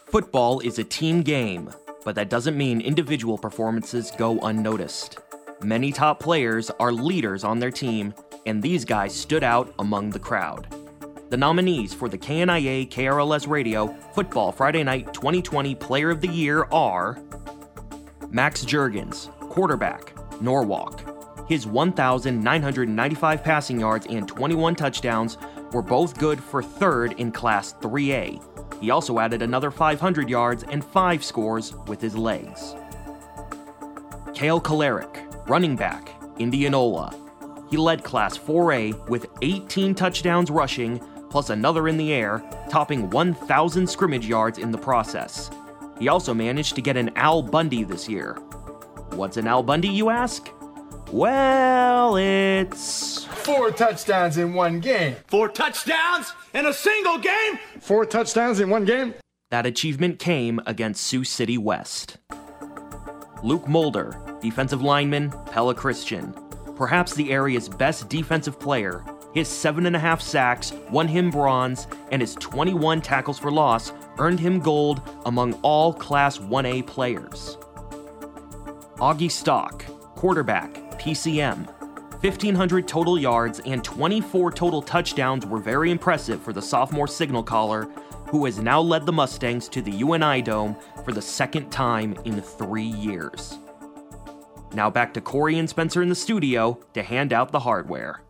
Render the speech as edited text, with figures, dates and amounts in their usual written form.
Football is a team game, but that doesn't mean individual performances go unnoticed. Many top players are leaders on their team, and these guys stood out among the crowd. The nominees for the KNIA KRLS Radio Football Friday Night 2020 Player of the Year are Max Jurgens, quarterback, Norwalk. His 1,995 passing yards and 21 touchdowns were both good for third in Class 3A. He also added another 500 yards and 5 scores with his legs. Cale Kolarek, running back, Indianola. He led Class 4A with 18 touchdowns rushing, plus another in the air, topping 1,000 scrimmage yards in the process. He also managed to get an Al Bundy this year. What's an Al Bundy, you ask? Well, it's 4 touchdowns in one game. 4 touchdowns in a single game? 4 touchdowns in one game? That achievement came against Sioux City West. Luke Mulder, defensive lineman, Pella Christian. Perhaps the area's best defensive player, his 7.5 sacks won him bronze, and his 21 tackles for loss earned him gold among all Class 1A players. Augie Stock, quarterback, PCM. 1,500 total yards and 24 total touchdowns were very impressive for the sophomore signal caller, who has now led the Mustangs to the UNI Dome for the second time in 3 years. Now back to Corey and Spencer in the studio to hand out the hardware.